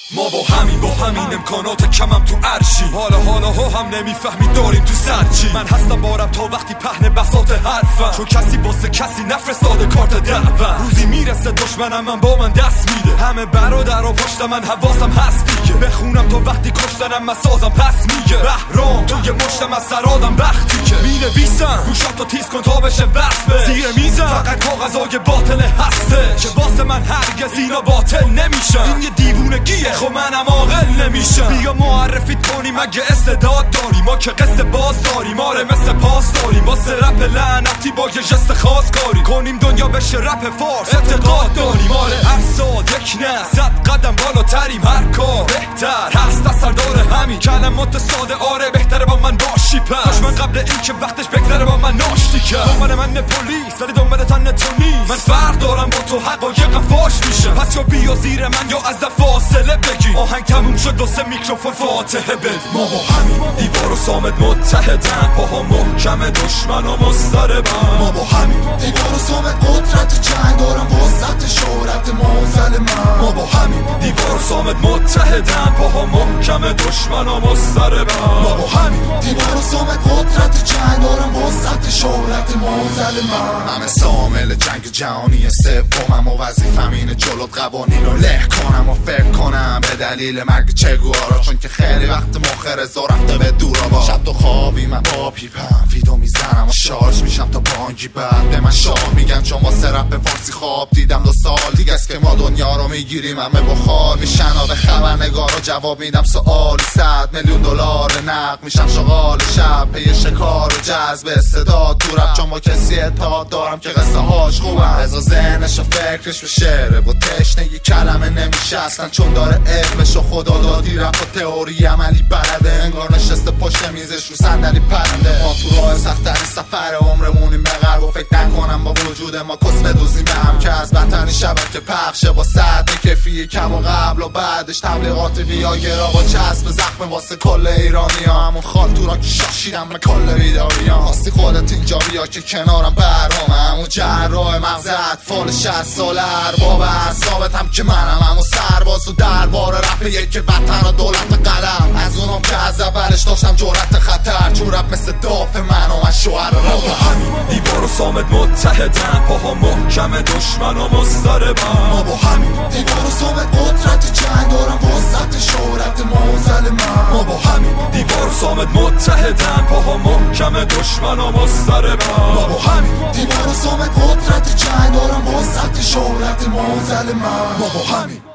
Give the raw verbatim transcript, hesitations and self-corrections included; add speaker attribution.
Speaker 1: ما با همین با همین امکانات کمم تو عرشی، حالا حالا ها هم نمیفهمی داریم تو سرچی. من هستم بارم تا وقتی پهن بساط حرفم، چون کسی واسه کسی نفرستاده کارت دعوت. روزی میرسه دشمنم من با من دست میده، همه برادر و پشت من حواسم هست دیگه. بخونم تا وقتی کشتنم من سازم پس میگه بهرام توی مشتم از سرادم وقتی که مینویسم گوشاتو تیز کن تا بشه وصفه زیر میزم. فقط کاغذای باطل هسته که واسه من هرگز اینا باطل نمیشن. این یه دیوونگیه خب منم عاقل نمیشم. بیا معرفیت کنیم اگه استعداد داری، ما که قصه باز داریم آره مثل پاس داریم. واسه رپ لعنتی با یه جست خاص کاری کنیم دنیا بشه رپ فارس اعتقاد داریم. آره هر سال یک نه صد قدم بالاتریم، هر کار بهتر هست اثر داره همین کلمات ساده. آره بهتره با من باشی پس دشمن قبل این که وقتش بگذره با من ناشتی کرد. دنبال من پلیس ولی دنبال تن تو نیست. من فرق دارم با تو حقایقم فاش میشه، پس یا بیا زیر من یا از فاصله بگی. آهنگ تموم شد واسه میکروفون فاتحه بد. ما با همین دیوار و صامت متحدن، پاها محکم دشمن و مضطربن.
Speaker 2: ما با همین دیوار و صامت قدرت جنگ دارم وسط شهرت موزل من.
Speaker 1: ما با همین دیوار و صامت متحدن، پاها محکم دشمن و مضطربن.
Speaker 2: ما با همین دیوار و صامت قدرت جنگ دارم وسط شهرت موزل من. همه سامل جنگ جهانی سومم و وظیفم اینه جلوت قوانین رو له کنم و فکر کنم به دلیل مرگ چگوارا، چون که خیلی وقت مخ رضا رفته به دورا. با شب تو خوابی من با پیپم ویدو میزنم و شارژ میشم تا بانگی بعد به من شاه میگن، چون واسه رپ فارسی خواب دیدم دو سال دیگه است که ما دنیا رو میگیریم همه بخار میشن. به خبرنگارا جواب میدم سوال صد میلیون دلار نقد میشم شغال شب پی شکار و جذب استعداد تو رپ، چون با کسی اتحاد دارم که قصه هاش خوبم. رضا ذهنش و فکرش به شعره و تشنگی کلمه نمیشه اصلا، چون داره علمش و خدا دادی رپ و تئوری عملی بلده. انگار نشسته پشت میزش رو صندلی پرنده. ما تو راه سخت‌ترین سفر عمرمونیم به غرب و فکر نکنم با وجود ما کس بدوزیم به هم که از بدترین شبکه پخشه با ساعت کفی کم و قبل و بعدش تبلیغات ویاگرا با چسب زخم واسه کل ایرانی ها. همون خالتورا که شاشیدم به کل ویداری ها. خواستی خودت اینجا بیا که کنارم برامه، همون جراح مغز اطفال شصت ساله ارباب اعصابت هم که منم، همون سرباز و دربار رپ یک وطن و دولت قلم. از اونم که از اولش داشتم جرأت خطر، چون رپ مثل دافع من و من شوهر
Speaker 1: ما با همین دیوار و صامت متحدن، پاها محکم دشمن و مضطربن.
Speaker 2: ما با همین دیوار و صامت قدرت جنگ دارم وسط شهرت موزل من.
Speaker 1: ما با همین دیوار و صامت متحدن، پاها محکم دشمن و مضطربن.
Speaker 2: ما با همین دیوار و صامت قدرت جنگ دارم وسط شهرت موزل من.
Speaker 1: ما با همین